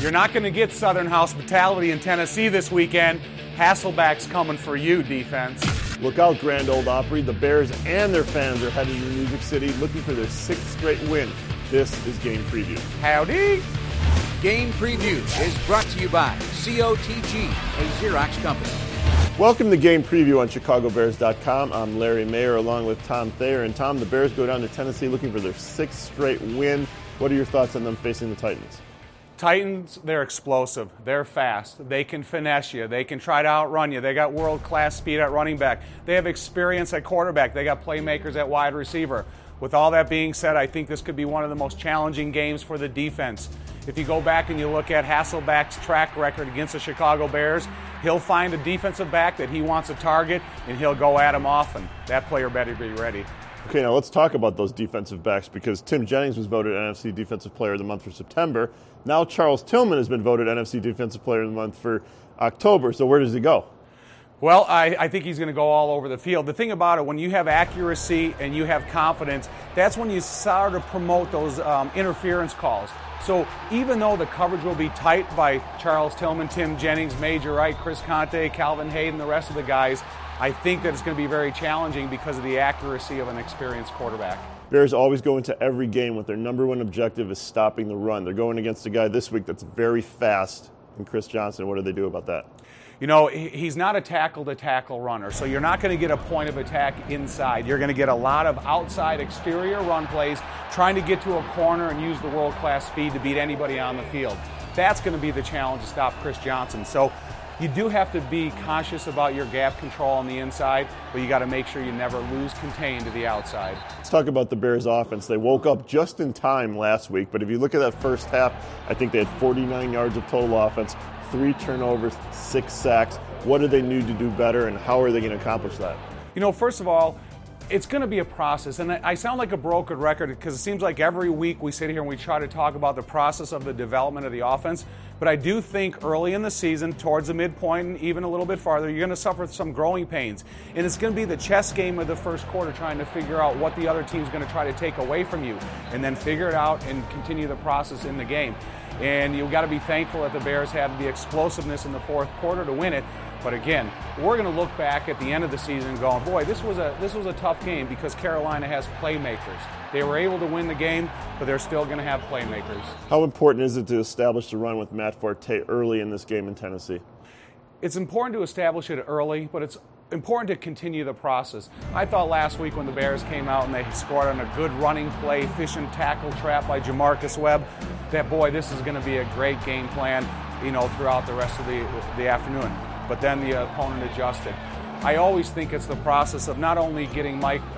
You're not going to get Southern hospitality in Tennessee this weekend. Hasselback's coming for you, defense. Look out, Grand Ole Opry. The Bears and their fans are heading to Music City looking for their 6th straight win. This is Game Preview. Howdy. Game Preview is brought to you by COTG, a Xerox company. Welcome to Game Preview on ChicagoBears.com. I'm Larry Mayer along with Tom Thayer. And Tom, the Bears go down to Tennessee looking for their 6th straight win. What are your thoughts on them facing the Titans? Titans, they're explosive. They're fast. They can finesse you. They can try to outrun you. They got world-class speed at running back. They have experience at quarterback. They got playmakers at wide receiver. With all that being said, I think this could be one of the most challenging games for the defense. If you go back and you look at Hasselback's track record against the Chicago Bears, he'll find a defensive back that he wants to target, and he'll go at him often. That player better be ready. Okay, now let's talk about those defensive backs because Tim Jennings was voted NFC Defensive Player of the Month for September. Now Charles Tillman has been voted NFC Defensive Player of the Month for October. So where does he go? Well, I think he's going to go all over the field. The thing about it, when you have accuracy and you have confidence, that's when you start to promote those interference calls. So even though the coverage will be tight by Charles Tillman, Tim Jennings, Major Wright, Chris Conte, Calvin Hayden, the rest of the guys, I think that it's going to be very challenging because of the accuracy of an experienced quarterback. Bears always go into every game with their number one objective is stopping the run. They're going against a guy this week that's very fast, and Chris Johnson. What do they do about that? You know, he's not a tackle-to-tackle runner, so you're not going to get a point of attack inside. You're going to get a lot of outside exterior run plays, trying to get to a corner and use the world-class speed to beat anybody on the field. That's going to be the challenge to stop Chris Johnson. So you do have to be conscious about your gap control on the inside, but you got to make sure you never lose contain to the outside. Let's talk about the Bears offense. They woke up just in time last week, but if you look at that first half, I think they had 49 yards of total offense, 3 turnovers, 6 sacks. What do they need to do better, and how are they going to accomplish that? You know, first of all, it's going to be a process, and I sound like a broken record because it seems like every week we sit here and we try to talk about the process of the development of the offense, but I do think early in the season, towards the midpoint and even a little bit farther, you're going to suffer some growing pains, and it's going to be the chess game of the first quarter trying to figure out what the other team's going to try to take away from you, and then figure it out and continue the process in the game. And you've got to be thankful that the Bears had the explosiveness in the fourth quarter to win it. But again, we're going to look back at the end of the season going, boy, this was a tough game because Carolina has playmakers. They were able to win the game, but they're still going to have playmakers. How important is it to establish the run with Matt Forte early in this game in Tennessee? It's important to establish it early, but it's important to continue the process. I thought last week when the Bears came out and they scored on a good running play, efficient tackle trap by Jamarcus Webb, that, boy, this is going to be a great game plan, you know, throughout the rest of the afternoon. But then the opponent adjusted. I always think it's the process of not only getting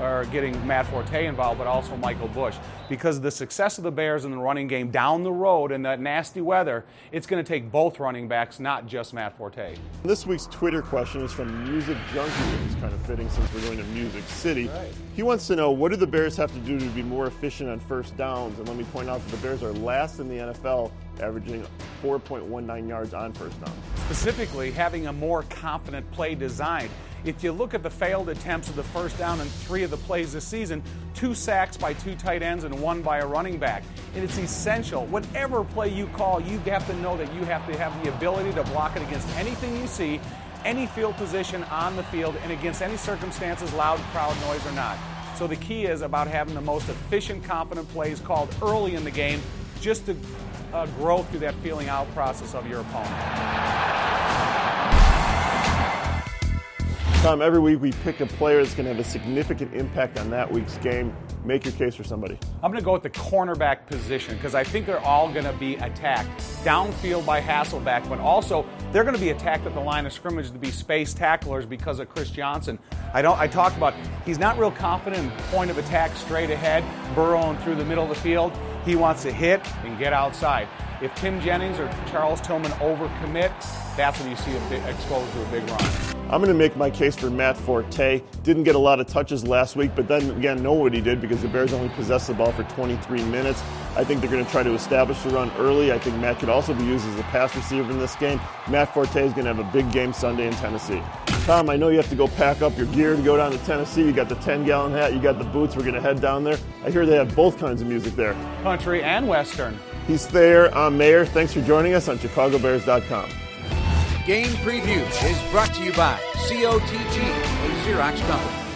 Matt Forte involved, but also Michael Bush. Because the success of the Bears in the running game down the road in that nasty weather, it's going to take both running backs, not just Matt Forte. This week's Twitter question is from Music Junkie, which is kind of fitting since we're going to Music City. Right. He wants to know, what do the Bears have to do to be more efficient on first downs? And let me point out that the Bears are last in the NFL, averaging 4.19 yards on first down. Specifically, having a more confident play design. If you look at the failed attempts of the first down in 3 of the plays this season, 2 sacks by 2 tight ends and 1 by a running back. And it's essential. Whatever play you call, you have to know that you have to have the ability to block it against anything you see, any field position on the field, and against any circumstances, loud crowd noise or not. So the key is about having the most efficient, confident plays called early in the game just to grow through that feeling out process of your opponent. Tom, every week we pick a player that's going to have a significant impact on that week's game. Make your case for somebody. I'm going to go with the cornerback position because I think they're all going to be attacked downfield by Hasselback, but also they're going to be attacked at the line of scrimmage to be space tacklers because of Chris Johnson. I talked about he's not real confident in point of attack straight ahead, burrowing through the middle of the field. He wants to hit and get outside. If Tim Jennings or Charles Tillman overcommit, that's when you see exposed to a big run. I'm going to make my case for Matt Forte. Didn't get a lot of touches last week, but then again, know what he did because the Bears only possessed the ball for 23 minutes. I think they're going to try to establish the run early. I think Matt could also be used as a pass receiver in this game. Matt Forte is going to have a big game Sunday in Tennessee. Tom, I know you have to go pack up your gear to go down to Tennessee. You got the 10-gallon hat, you got the boots. We're going to head down there. I hear they have both kinds of music there. Country and Western. He's Thayer. I'm Mayer. Thanks for joining us on ChicagoBears.com. Game Preview is brought to you by COTG, a Xerox company.